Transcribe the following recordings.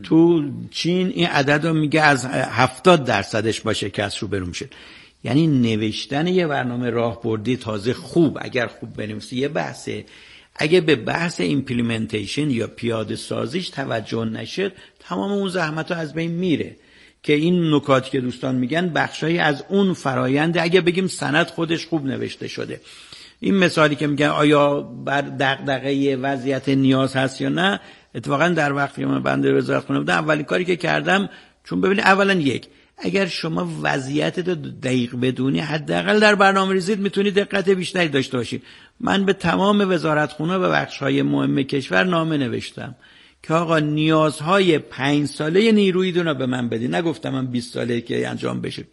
تو چین این عدد رو میگه از 70% با شکست روبرو میشه. یعنی نوشتن یه برنامه راهبردی تازه خوب، اگر خوب بنویسی یه بحثه، اگه به بحث ایمپلیمنتیشن یا پیاده سازیش توجه نشه تمام اون زحمت ها از بین میره. که این نکاتی که دوستان میگن بخشایی از اون فراینده. اگه بگیم سند خودش خوب نوشته شده، این مثالی که میگن آیا بر دغدغه وضعیت نیاز هست یا نه، اتفاقا در وقتی من بنده وزارت خونه بودم اولین کاری که کردم، چون ببینید اولا اگر شما وضعیت رو دقیق بدونی حداقل در برنامه‌ریزیت میتونی دقت بیشتری داشته باشی. من به تمام وزارتخونه و بخش‌های مهم کشور نامه نوشتم که آقا نیازهای 5 ساله نیروی رو به من بدین. نگفتم من 20 ساله که انجام بشه.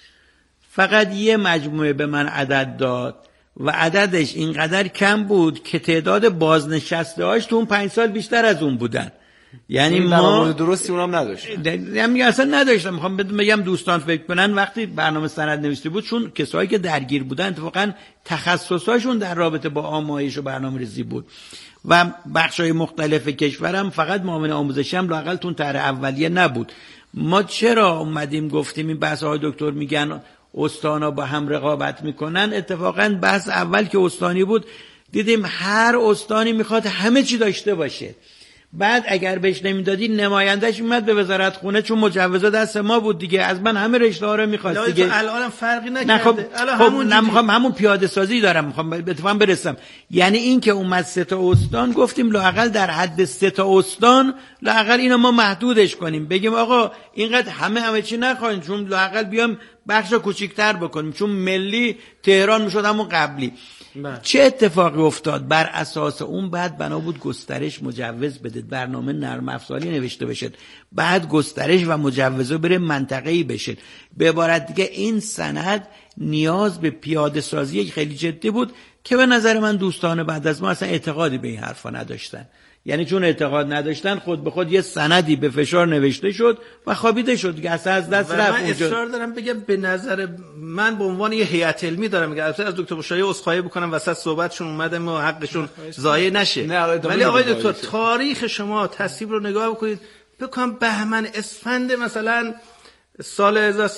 فقط یه مجموعه به من عدد داد و عددش اینقدر کم بود که تعداد بازنشسته‌هاش تو اون 5 سال بیشتر از اون بودن. یعنی ما درستی اونم نداشتن. یعنی اصلا نداشتم. میخوام بگم دوستان فکر کنن وقتی برنامه سند نوشته بود، چون کسایی که درگیر بودن اتفاقا تخصصاشون در رابطه با آمایش و برنامه‌ریزی بود و بخش‌های مختلف کشورم فقط معاون آموزشی هم لااقل تون طرح اولیه نبود. ما چرا اومدیم گفتیم این بحث های دکتر میگن استانا با هم رقابت میکنن؟ اتفاقا بحث اول که استانی بود دیدیم هر استانی میخواد همه چی داشته باشه. بعد اگر بهش نمیدادی نمایندهش میاد به وزارت خونه، چون مجوزا دست ما بود دیگه، از من همه رشته ها رو میخواست دیگه. الان فرقی نکرده. نه خب همون پیاده سازی دارم، میخوام اتفاقا برسم. یعنی این که اومد 3 تا استان، گفتیم لااقل در حد 3 تا استان لااقل اینو ما محدودش کنیم، بگیم آقا اینقدر همه چی نخواین، چون لااقل بیام بخشو کوچیک‌تر بکنیم، چون ملی تهران میشد همون قبلی. چه اتفاقی افتاد؟ بر اساس اون بعد بنا بود گسترش مجوز بدید، برنامه نرم افزاری نوشته بشه، بعد گسترش و مجوزه بره منطقه‌ای بشه. به عبارت دیگه این سند نیاز به پیاده سازی خیلی جدی بود که به نظر من دوستان بعد از ما اصلا اعتقادی به این حرفا نداشتن. یعنی چون اعتقاد نداشتن خود به خود یه سندی به فشار نوشته شد و خوابیده شد که اصلا از دست رفت. من اصرار دارم بگم به نظر من به عنوان یه هیئت علمی دارم میگم، البته از دکتر بشرایی عذرخواهی بکنم وسط صحبتشون اومدم و حقشون ضایع نشه، ولی آقای دکتر تاریخ شما تصویب رو نگاه بکنید، بکنم بهمن اسفند مثلا سال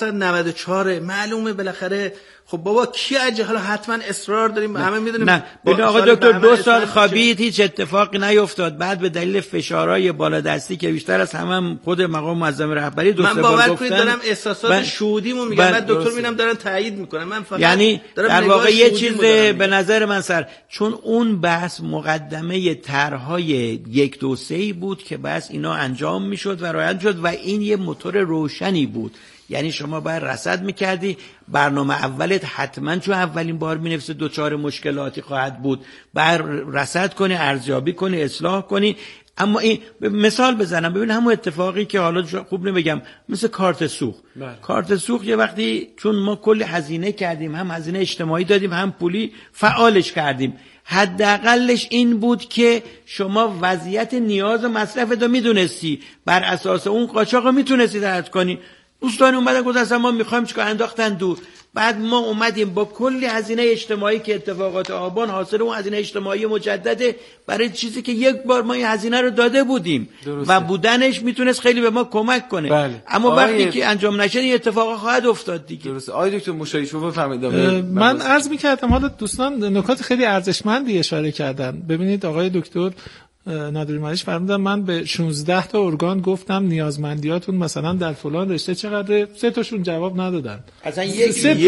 1394 معلومه بالاخره. خب بابا کی اجه؟ حالا حتما اصرار داریم، همه میدونیم. نه ببین آقا دکتر 2 سال خوابید، هیچ اتفاقی نیفتاد. بعد به دلیل فشارهای بالادستی که بیشتر از همه خود مقام معظم رهبری 2-3 بار باور گفتن، من دارم احساسات شهودیمو میگم، بعد دکتر میبینم دارن تایید میکنن، من فقط یعنی در واقع یه چیز به نظر من چون اون بحث مقدمه طرحهای 1 2 3 بود که بس اینا انجام میشد و رعایت شد و این یه موتور روشنی بود. یعنی شما باید رصد میکردی برنامه اولت حتما چون اولین بار مینویسی دوچار مشکلاتی خواهد بود، باید رصد کنی، ارزیابی کنی، اصلاح کنی. اما این مثال بزنم، ببین همون اتفاقی که حالا خوب نمیگم مثل کارت سوخت. کارت سوخت یه وقتی چون ما کلی هزینه کردیم، هم هزینه اجتماعی دادیم هم پولی فعالش کردیم، حداقلش این بود که شما وضعیت نیاز و مصرف رو میدونستی، بر اساس اون قاچاق رو میتونستی رد کنی. دوستان اومدن گفتن ما میخوایم چیکار، انداختن دور. بعد ما اومدیم با کلی هزینه اجتماعی که اتفاقات آبان حاصل اون هزینه اجتماعی مجدده برای چیزی که یک بار ما این هزینه رو داده بودیم و بودنش میتونست خیلی به ما کمک کنه. بله. اما وقتی که انجام نشه این اتفاق خواهد افتاد دیگه. درسته. آقای دکتر مشایی شما بفرمایید. من عرض می‌کردم حالا دوستان نکات خیلی ارزشمندی اشاره کردن. ببینید آقای دکتر نادری مالیش فرمودن من به 16 تا ارگان گفتم نیازمندیاتون مثلا در فلان رشته چقدره، 3 تاشون جواب ندادن. اصلا یکیشون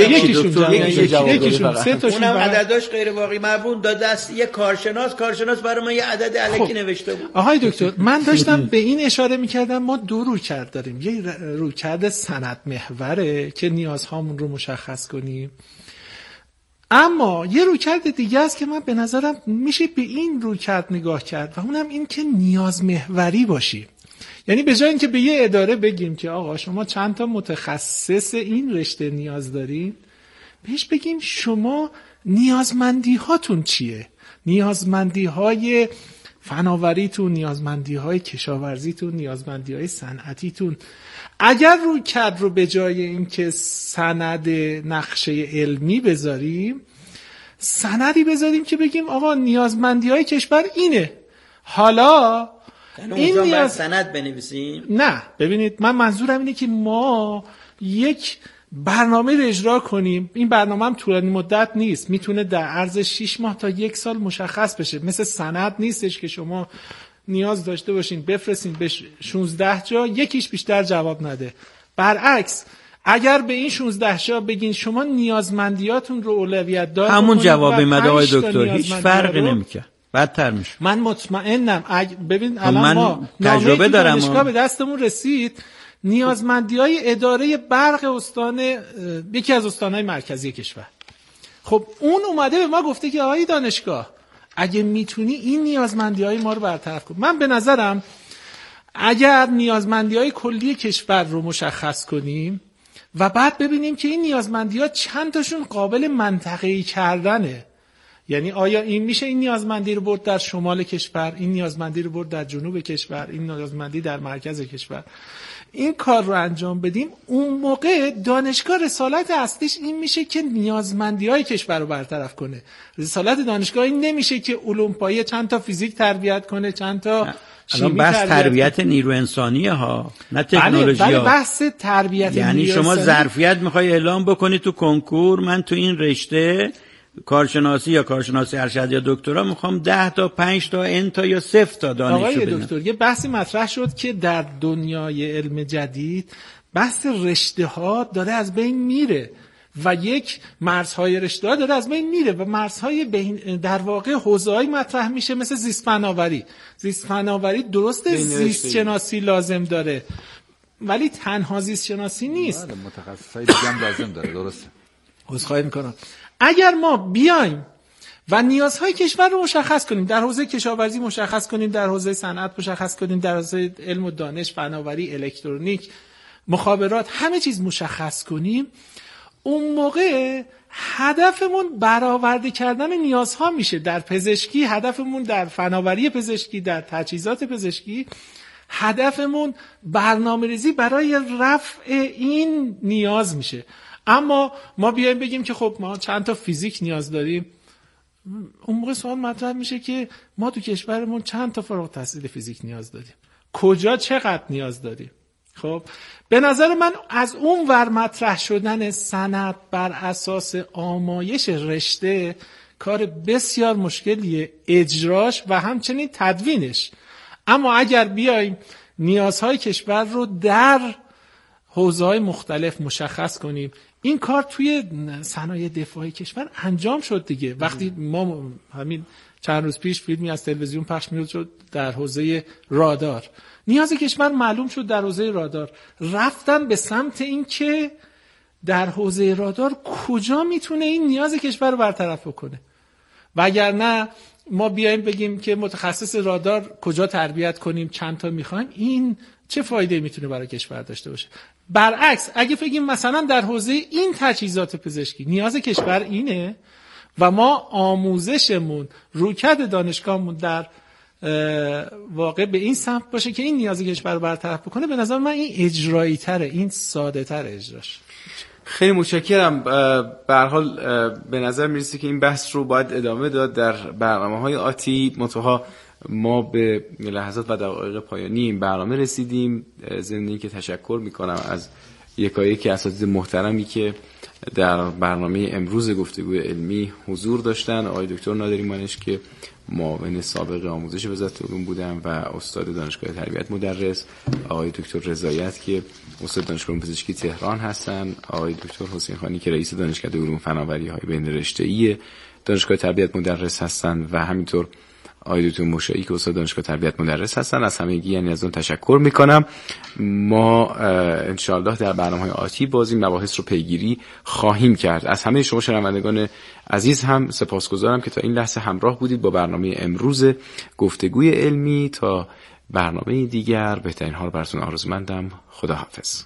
اونم عدداش غیر واقعی مربوط داد دست یک کارشناس برای ما یه عدد الکی نوشته بود. آقای دکتر من داشتم به این اشاره می‌کردم ما 2 رویکرد داریم، یه رویکرد سند محوره که نیازهامون رو مشخص کنیم، اما یه رویکرد دیگه است که من به نظرم میشه به این رویکرد نگاه کرد و اونم این که نیاز محوری باشی. یعنی به جای اینکه به یه اداره بگیم که آقا شما چند تا متخصص این رشته نیاز دارین، بهش بگیم شما نیازمندی هاتون چیه، نیازمندی های فناوریتون، نیازمندی های کشاورزیتون، نیازمندی های صنعتیتون. اگر رویکرد رو به جای اینکه سند نقشه علمی بذاریم، سندی بذاریم که بگیم آقا نیازمندی های کشور اینه، حالا این نیاز سند بنویسیم؟ نه، ببینید من منظورم اینه که ما یک برنامه رو اجرا کنیم. این برنامه هم طولانی مدت نیست، میتونه در عرض 6 ماه تا 1 سال مشخص بشه. مثل سند نیستش که شما نیاز داشته باشین بفرستین به 16 جا یکیش بیشتر جواب نده. برعکس اگر به این 16 جا بگین شما نیازمندیاتون رو اولویت دار همون جواب میاد آقای دکتر، هیچ فرقی نمیکنه، بدتر میشه. من مطمئنم ببین الان ما تجربه دارم، دانشگاه به دستمون رسید نیازمندی‌های اداره برق استان یکی از استان‌های مرکزی کشور. خب اون اومده به ما گفته که آقای دانشگاه اگه میتونی این نیازمندی‌های ما رو برطرف کن. من به نظرم اگر نیازمندی‌های کلی کشور رو مشخص کنیم و بعد ببینیم که این نیازمندی‌ها چند تاشون قابل منطقه‌ای کردنه، یعنی آیا این میشه این نیازمندی رو برد در شمال کشور، این نیازمندی رو برد در جنوب کشور، این نیازمندی در مرکز کشور، این کار رو انجام بدیم، اون موقع دانشگاه رسالت اصلیش این میشه که نیازمندی‌های کشور رو برطرف کنه. رسالت دانشگاه این نمیشه که علوم پایه چند تا فیزیک تربیت کنه، چند تا الان بحث تربیت نیرو انسانیه ها، نه تکنولوژی ها. بله بحث تربیت یعنی شما ظرفیت میخوای اعلام بکنی تو کنکور من تو این رشته کارشناسی یا کارشناسی ارشد یا دکترا میخوام 10 تا 5 تا ان تا یا 0 تا دانشجو بدم. آقای دکتر یه بحثی مطرح شد که در دنیای علم جدید بحث رشته ها داره از بین میره و یک مرزهای رشته ها داره از بین میره و مرزهای در واقع حوزه‌ای مطرح میشه مثل زیست فناوری. زیست فناوری درسته زیست شناسی لازم داره ولی تنها زیست شناسی نیست، متخصصای دیگه هم لازم داره. درسته. عذرخواهی میکنم. اگر ما بیایم و نیازهای کشور رو مشخص کنیم، در حوزه کشاورزی مشخص کنیم، در حوزه صنعت مشخص کنیم، در حوزه علم و دانش، فناوری، الکترونیک، مخابرات، همه چیز مشخص کنیم، اون موقع هدفمون برآورده کردن نیازها میشه. در پزشکی هدفمون، در فناوری پزشکی، در تجهیزات پزشکی هدفمون برنامه‌ریزی برای رفع این نیاز میشه. اما ما بیایم بگیم که خب ما چند تا فیزیک نیاز داریم، اون موقع سوال مطرح میشه که ما تو کشورمون چند تا فارغ التحصیل فیزیک نیاز داریم، کجا چقدر نیاز داریم. خب به نظر من از اون ور مطرح شدن سند بر اساس آمایش رشته کار بسیار مشکلیه، اجراش و همچنین تدوینش. اما اگر بیایم نیازهای کشور رو در حوزه‌های مختلف مشخص کنیم، این کار توی صنایع دفاعی کشور انجام شد دیگه. وقتی ما همین چند روز پیش فیلمی از تلویزیون پخش می‌شد در حوزه رادار، نیاز کشور معلوم شد در حوزه رادار، رفتن به سمت این که در حوزه رادار کجا میتونه این نیاز کشور رو برطرف کنه. وگرنه ما بیایم بگیم که متخصص رادار کجا تربیت کنیم، چند تا میخوایم، این چه فایده میتونه برای کشور داشته باشه؟ برعکس اگه بگیم مثلا در حوزه این تجهیزات پزشکی نیاز کشور اینه و ما آموزشمون، رویکرد دانشگاهمون در واقع به این سمت باشه که این نیاز کشور رو برطرف بکنه، به نظر من این اجرایی تره، این ساده تر اجراش. خیلی متشکرم. به هر حال به نظر میرسه که این بحث رو باید ادامه داد در برنامه‌های آتی. منتها ما به لحظات و دقایق پایانی این برنامه رسیدیم. ضمن اینکه تشکر میکنم از یکایک اساتید محترمی که در برنامه امروز گفتگوی علمی حضور داشتن. آقای دکتر نادری مانش که معاون سابق آموزش وزارت علوم بودن و استاد دانشگاه تربیت مدرس، آقای دکتر رضایت که استاد دانشگاه علوم پزشکی تهران هستن، آقای دکتر حسین خانی که رئیس دانشکده علوم فناوری های بین رشته‌ای دانشگاه تربیت مدرس هستن و همینطور آقای دکتر مشایی که استاد دانشگاه تربیت مدرس هستن. از همگی یعنی از اون تشکر میکنم. ما انشاءالله در برنامه‌های آتی باز این مباحث رو پیگیری خواهیم کرد. از همه شما شنوندگان عزیز هم سپاسگزارم که تا این لحظه همراه بودید با برنامه امروز گفتگوی علمی. تا برنامه دیگر بهترین ها رو براتون آرزومندم. خداحافظ.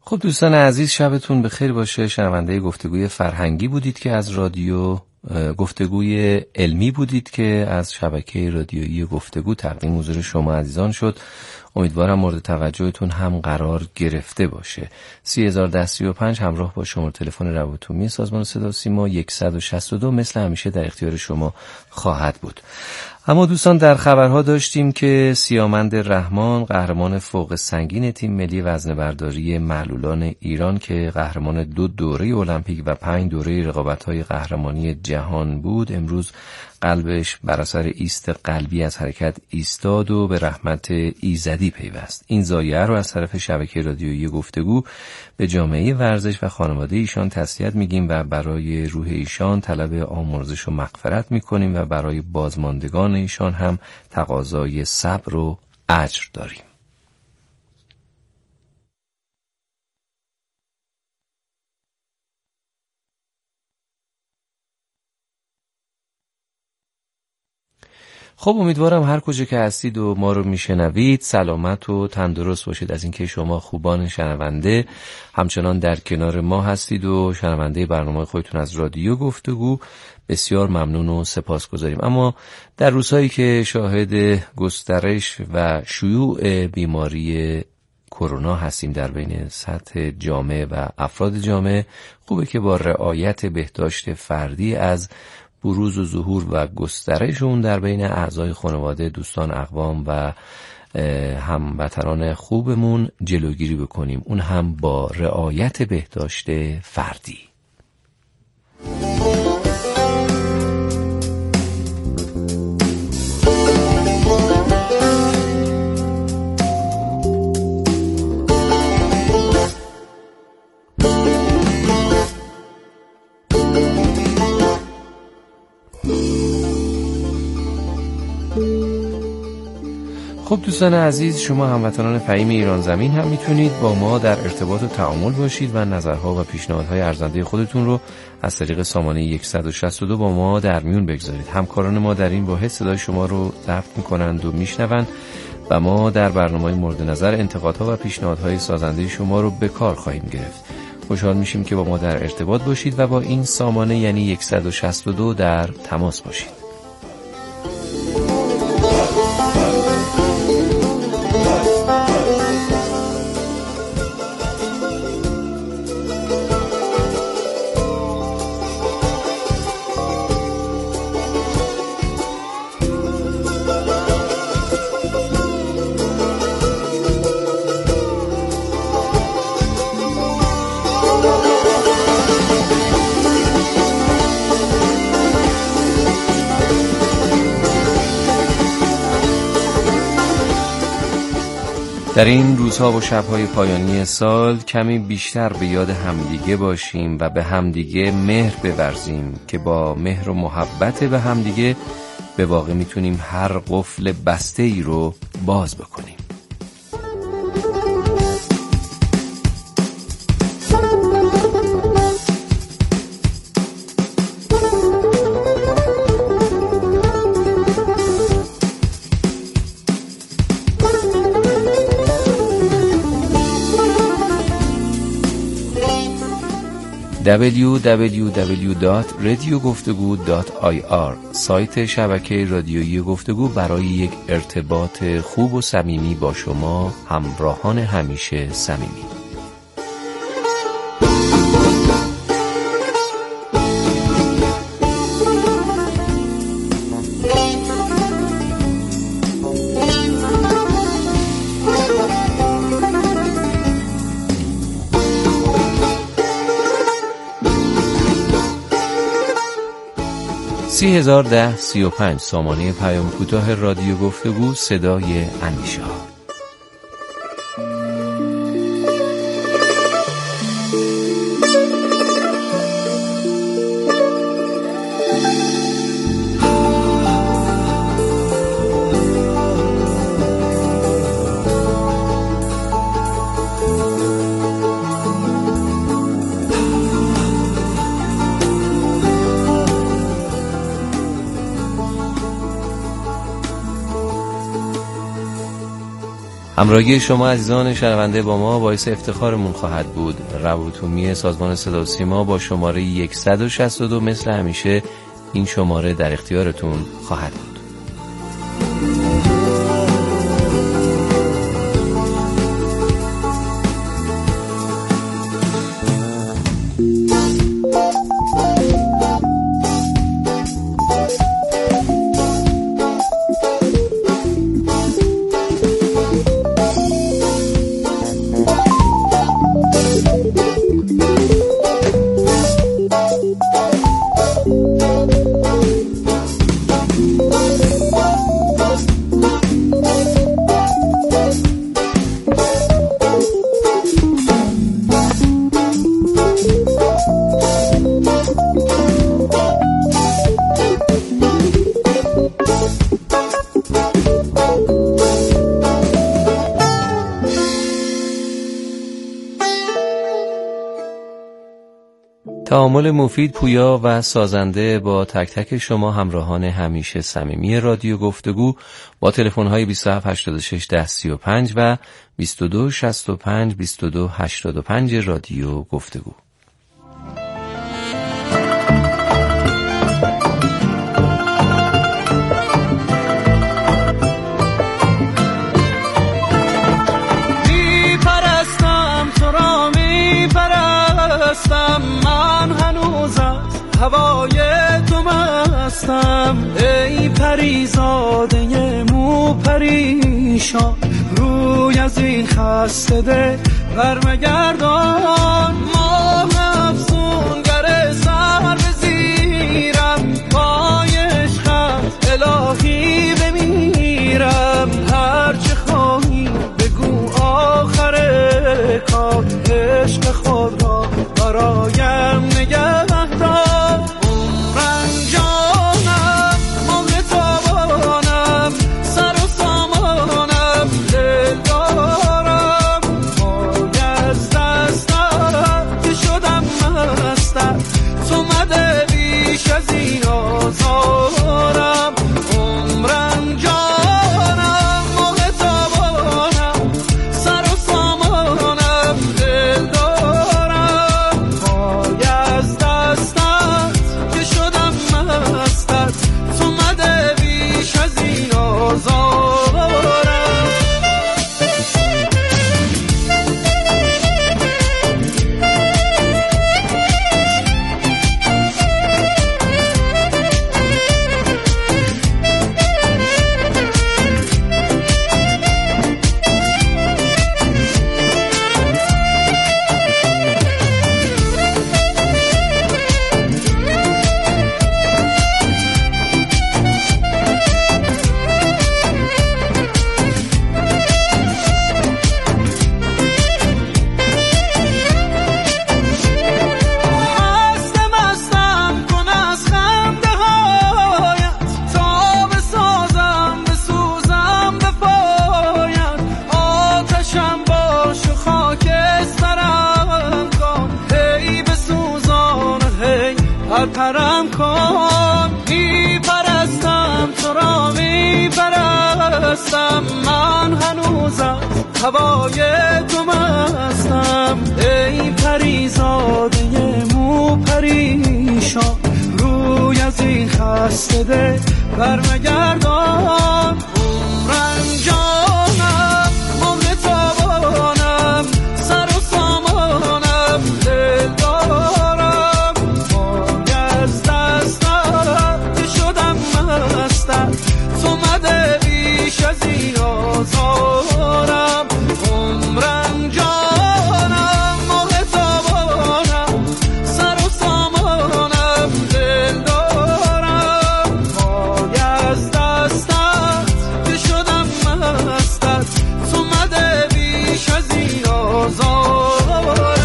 خب دوستان عزیز، شبتون بخیر باشه. شنونده گفتگوی فرهنگی بودید که از رادیو گفتگوی علمی بودید که از شبکه رادیویی گفتگو تقدیم حضور شما عزیزان شد. امیدوارم مورد توجهتون هم قرار گرفته باشه. 301035 همراه با شماره تلفن روابط عمومی سازمان صدا و سیما 162 مثل همیشه در اختیار شما خواهد بود. اما دوستان در خبرها داشتیم که سیامند رحمان قهرمان فوق سنگین تیم ملی وزنه‌برداری معلولان ایران که قهرمان 2 دوره المپیک و 5 دوره رقابت‌های قهرمانی جهان بود، امروز قلبش بر اثر ایست قلبی از حرکت ایستاد و به رحمت ایزدی پیوست. این ضایعه رو از طرف شبکه رادیویی گفتگو به جامعه ورزش و خانواده ایشان تسلیت میگیم و برای روح ایشان طلب آمرزش و مغفرت میکنیم و برای بازماندگان ایشان هم تقاضای صبر و اجر داریم. خب امیدوارم هر کجا که هستید و ما رو میشنوید سلامت و تندرست باشید. از اینکه شما خوبان شنونده همچنان در کنار ما هستید و شنونده برنامه خودتون از رادیو گفتگو بسیار ممنون و سپاسگزاریم. اما در روزهایی که شاهد گسترش و شیوع بیماری کرونا هستیم در بین سطح جامعه و افراد جامعه، خوبه که با رعایت بهداشت فردی از بروز و ظهور و گسترش اون در بین اعضای خانواده، دوستان، اقوام و هموطنان خوبمون جلوگیری بکنیم، اون هم با رعایت بهداشت فردی. خب دوستان عزیز، شما هموطنان فهیم ایران زمین هم میتونید با ما در ارتباط و تعامل باشید و نظرها و پیشنهادهای ارزنده خودتون رو از طریق سامانه 162 با ما در میون بگذارید. همکاران ما در این واحد صدای شما رو ضبط میکنند و میشنوند و ما در برنامه مورد نظر انتقادها و پیشنهادهای سازنده شما رو به کار خواهیم گرفت. خوشحال میشیم که با ما در ارتباط باشید و با این سامانه یعنی 162 در تماس باشید. در این روزها و شبهای پایانی سال کمی بیشتر به یاد همدیگه باشیم و به همدیگه مهر بورزیم که با مهر و محبت به همدیگه به واقع میتونیم هر قفل بسته ای رو باز بکنیم. www.radiogoftegu.ir سایت شبکه رادیویی گفتگو برای یک ارتباط خوب و صمیمی با شما همراهان همیشه صمیمی. CRD 35 سامانه پیام کوتاه رادیو گفتگو صدای اندیشه ها. همراهی شما عزیزان شنونده با ما باعث افتخارمون خواهد بود. روابط سازمان صدا و سیما با شماره 162 مثل همیشه این شماره در اختیارتون خواهد بود. تعامل مفید، پویا و سازنده با تک تک شما همراهان همیشه صمیمی رادیو گفتگو با تلفن‌های 2786 1035 و 2265 2285 رادیو گفتگو. من هنوز از هوای تو مستم، ای پریزاده مو پریشان، روی از این خسته ده برمگردان. ماه افسونگر سر بزیرم، پای عشقت الهی بمیرم. هرچه خواهی بگو آخر کار، عشق خود را برایم نگه دار. عمرم جانم مهر تابانم، سر و سامانم دل دارم. پای از دستم که شدم مستم، تو مده بیش از این آزارم. عمرم جانم مهر تابانم، سر و سامانم دل دارم. پای از دستت که شدم مستت، تو مده بیش از این آزارم. پرم کن، میپرستم تو را میپرستم. من هنوز از هوای تو مستم، ای پریزاده مو پریشان، روی از این خسته ده برمگردان. عمرم جانم مهر تابانم، سر و سامانم دل دارم. پای از دستت که شدم مستت، تو مده بیش از این آزارم. عمرم جانم مهر تابانم، سر و سامانم دل دارم. پای از دستت که شدم مستت، تو مده بیش از این آزارم.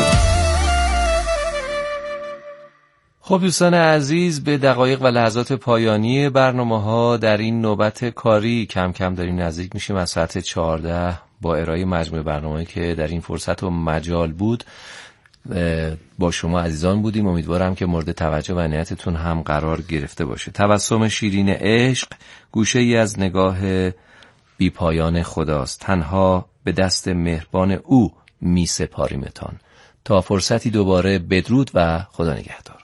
خب دوستان عزیز، به دقایق و لحظات پایانی برنامه‌ها در این نوبت کاری کم کم داریم نزدیک میشیم. از ساعت 14 با ارائه مجموعه برنامه‌ای که در این فرصت و مجال بود با شما عزیزان بودیم. امیدوارم که مورد توجه و عنایتتون هم قرار گرفته باشه. تبسم شیرین عشق، گوشه ای از نگاه بی پایان خداست، تنها به دست مهربان او می سپاریمتان. تا فرصتی دوباره، بدرود و خدا نگهدار.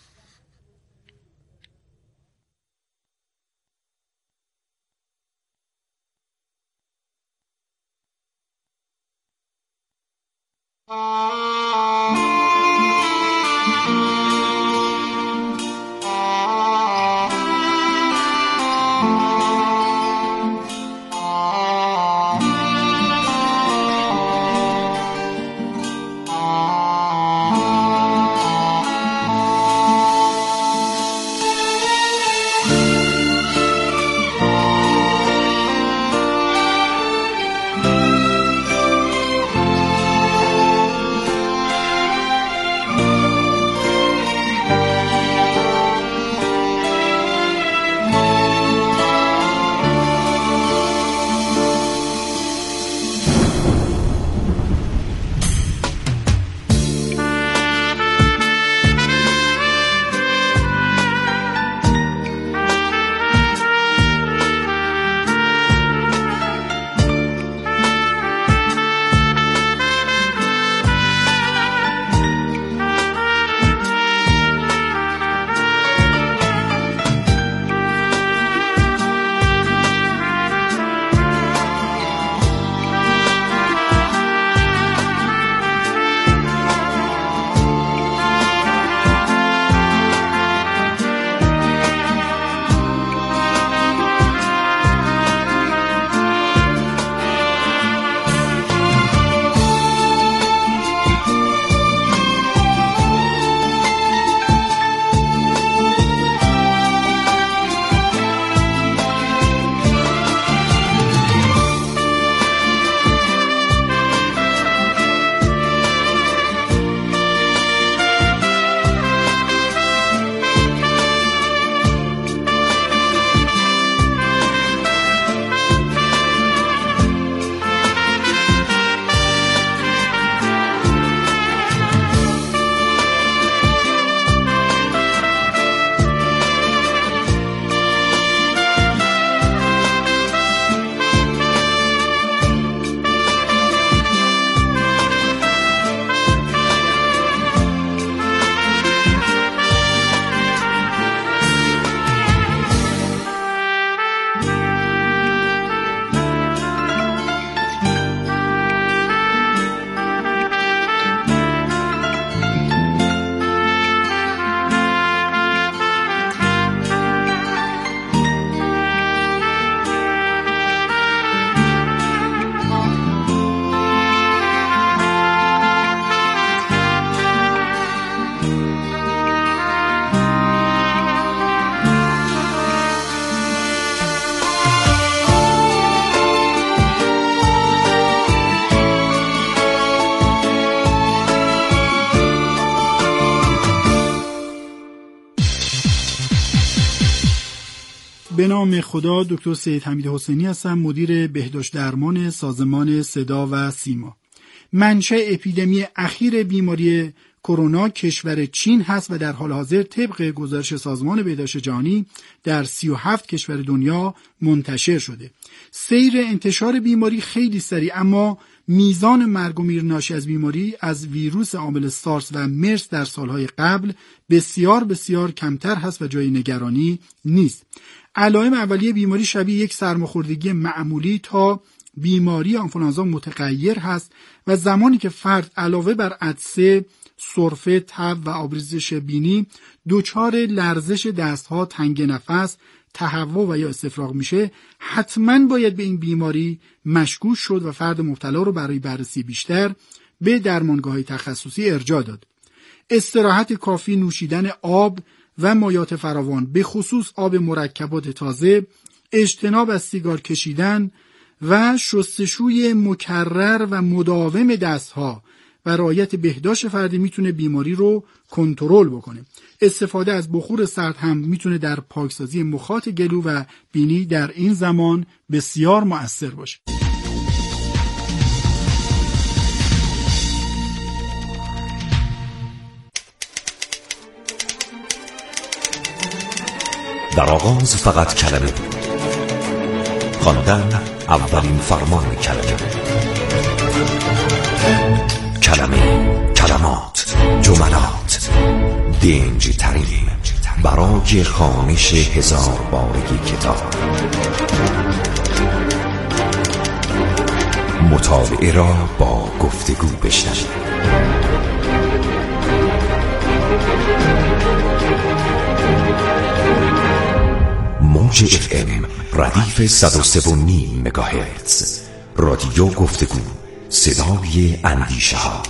به نام خدا. دکتر سید حمید حسینی هستم، مدیر بهداشت درمان سازمان صدا و سیما. منشأ اپیدمی اخیر بیماری کرونا کشور چین هست و در حال حاضر طبق گزارش سازمان بهداشت جهانی در 37 کشور دنیا منتشر شده. سیر انتشار بیماری خیلی سریع، اما میزان مرگ و میر ناشی از بیماری از ویروس عامل سارس و مرس در سالهای قبل بسیار کمتر هست و جای نگرانی نیست. علائم اولیه بیماری شبیه یک سرماخوردگی معمولی تا بیماری آنفولانزا متغیر هست و زمانی که فرد علاوه بر عطسه، سرفه، تب و آبریزش بینی دچار لرزش دستها، تنگ نفس، تهوع و یا استفراغ میشه، حتما باید به این بیماری مشکوک شد و فرد مبتلا رو برای بررسی بیشتر به درمانگاه‌های تخصصی ارجاع داد. استراحت کافی، نوشیدن آب و مایات فراوان، به خصوص آب مرکبات تازه، اجتناب از سیگار کشیدن و شستشوی مکرر و مداوم دستها و رعایت بهداشت فردی میتونه بیماری رو کنترل بکنه. استفاده از بخور سرد هم میتونه در پاکسازی مخاط گلو و بینی در این زمان بسیار مؤثر باشه. در آغاز فقط کلمه بود، خواندن اولین فرمان کلمه، کلمات، جملات، دنج ترین برای خوانش 1000 بارگی کتاب. مطالعه را با گفتگو بشنوید. موج FM ردیف 103.9 مگاهرتز. رادیو گفتگو، صدای اندیشه ها.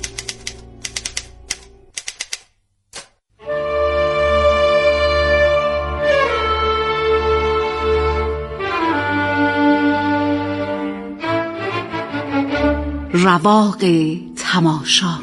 رواق تماشا.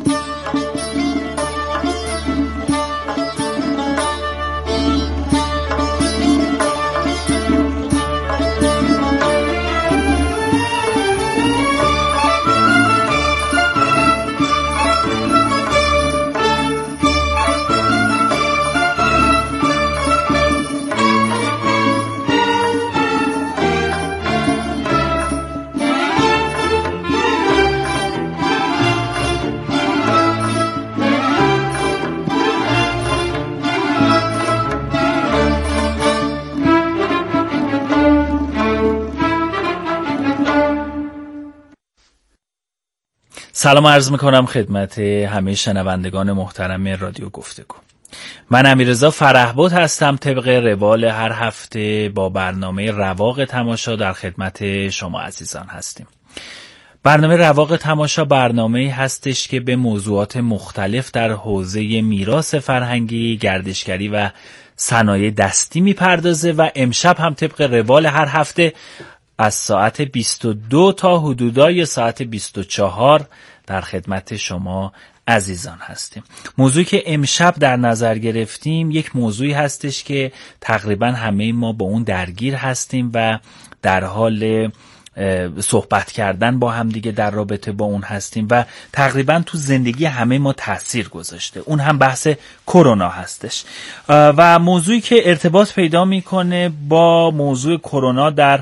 سلام عرض میکنم خدمت همه شنوندگان محترم رادیو گفتگو. من امیررضا فرحبود هستم. طبق روال هر هفته با برنامه رواق تماشا در خدمت شما عزیزان هستیم. برنامه رواق تماشا برنامه‌ای هستش که به موضوعات مختلف در حوزه میراث فرهنگی، گردشگری و صنایع دستی میپردازه و امشب هم طبق روال هر هفته از ساعت 22 تا حدودای ساعت 24 در خدمت شما عزیزان هستیم. موضوعی که امشب در نظر گرفتیم یک موضوعی هستش که تقریبا همه ما با اون درگیر هستیم و در حال صحبت کردن با هم دیگه در رابطه با اون هستیم و تقریبا تو زندگی همه ما تأثیر گذاشته. اون هم بحث کرونا هستش و موضوعی که ارتباط پیدا میکنه با موضوع کرونا در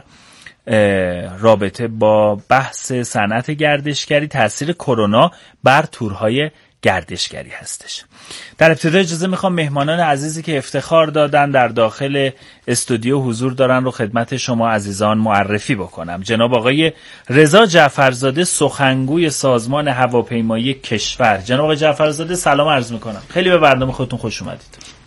رابطه با بحث صنعت گردشگری، تأثیر کرونا بر تورهای گردشگری هستش. در ابتدا اجازه میخوام مهمانان عزیزی که افتخار دادن در داخل استودیو حضور دارن رو خدمت شما عزیزان معرفی بکنم. جناب آقای رضا جعفرزاده، سخنگوی سازمان هواپیمایی کشور. جناب آقای جعفرزاده سلام عرض میکنم. خیلی به برنامه خودتون خوش اومدید.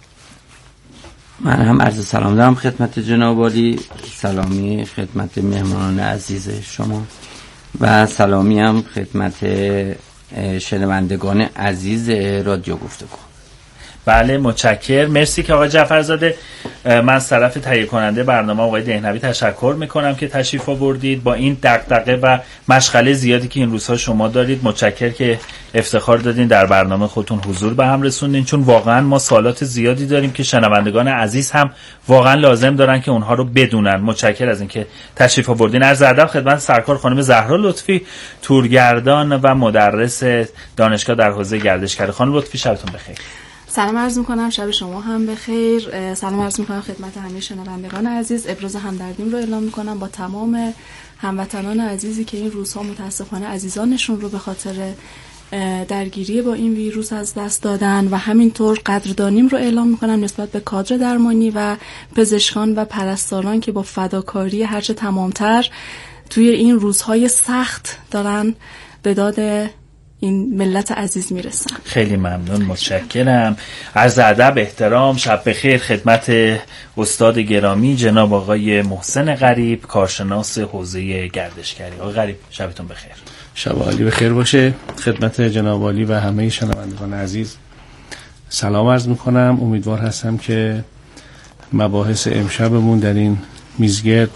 من هم عرض سلام دارم خدمت جناب عالی، سلامی خدمت مهمانان عزیز شما و سلامی هم خدمت شنوندگان عزیز رادیو گفتگو. بله متشکر. مرسی که آقای جعفرزاده. من از طرف تهیه کننده برنامه آقای دهنوی تشکر میکنم که تشریف آوردید. با این دغدغه و مشغله زیادی که این روزها شما دارید، متشکر که افتخار دادین در برنامه خودتون حضور به هم رسوندین، چون واقعا ما سوالات زیادی داریم که شنوندگان عزیز هم واقعا لازم دارن که اونها رو بدونن. متشکر از اینکه تشریف آوردین. عرض ادب خدمت سرکار خانم زهرا لطفی، تورگردان و مدرس دانشگاه در حوزه گردشگری. خانم لطفی شبتون بخیر. سلام عرض میکنم، شب شما هم بخیر. سلام عرض میکنم خدمت همه شنوندگان عزیز. ابراز همدردیم رو اعلام میکنم با تمام هموطنان عزیزی که این روزها متاسفانه عزیزانشون رو به خاطر درگیری با این ویروس از دست دادن و همینطور قدردانیم رو اعلام میکنم نسبت به کادر درمانی و پزشکان و پرستاران که با فداکاری هرچه تمامتر توی این روزهای سخت دارن به داد این ملت عزیز میرسن. خیلی ممنون، متشکرم. عرض ادب، احترام، شب بخیر خدمت استاد گرامی جناب آقای محسن غریب، کارشناس حوزه گردشگری. آقای غریب شبتون بخیر. شب عالی بخیر باشه. خدمت جناب عالی و همه شنوندگان عزیز سلام عرض میکنم. امیدوار هستم که مباحث امشبمون در این میزگرد